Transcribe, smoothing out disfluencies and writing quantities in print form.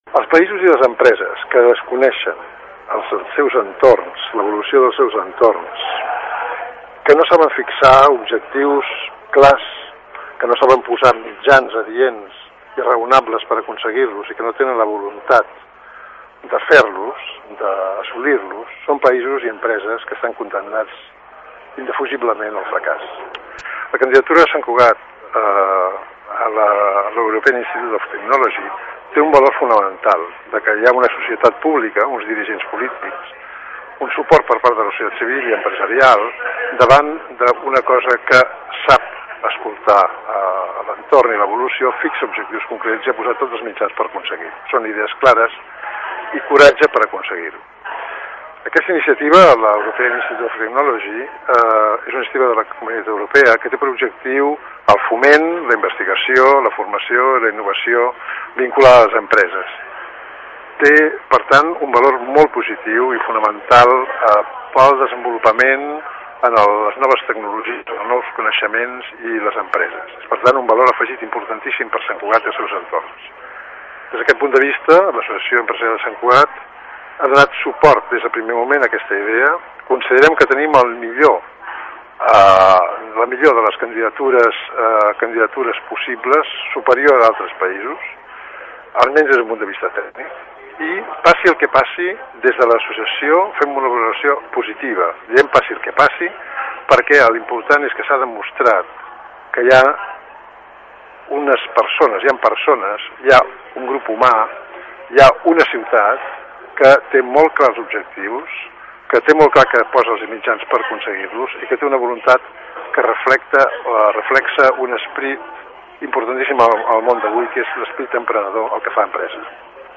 Els països i les empreses que desconeixen els seus entorns, l'evolució dels seus entorns, que no saben fixar objectius clars, que no saben posar mitjans adients i raonables per aconseguir-los i que no tenen la voluntat de fer-los, d'assolir-los, són països i empreses que estan condemnats indefugiblement al fracàs. La candidatura de Sant Cugat a l'European Institute of Technology té un valor fonamental, de que hi ha una societat pública, uns dirigents polítics, un suport per part de la societat civil i empresarial davant d'una cosa que sap escoltar l'entorn i l'evolució, fixa objectius concrets i ha posat tots els mitjans per aconseguir-ho. Són idees clares i coratge per aconseguir-ho. Aquesta iniciativa, l'European Institute of Technology, és una iniciativa de la Comunitat Europea que té per objectiu el foment, la investigació, la formació i la innovació vinculada a les empreses. Té, per tant, un valor molt positiu i fonamental pel desenvolupament en les noves tecnologies, els nous coneixements i les empreses. És, per tant, un valor afegit importantíssim per Sant Cugat i els seus entorns. Des d'aquest punt de vista, l'Associació Empresarial de Sant Cugat ha donat suport des del primer moment a aquesta idea. Considerem que tenim la millor de les candidatures possibles, superior a d'altres països, almenys des d'un punt de vista tècnic. I passi el que passi, des de l'associació fem una valoració positiva. Diem passi el que passi, perquè l'important és que s'ha demostrat que hi ha unes persones, hi ha un grup humà, hi ha una ciutat que té molt clars objectius, que té molt clar que posa els mitjans per aconseguir-los i que té una voluntat que reflexa un esperit importantíssim al món d'avui, que és l'esperit emprenedor, el que fa empresa.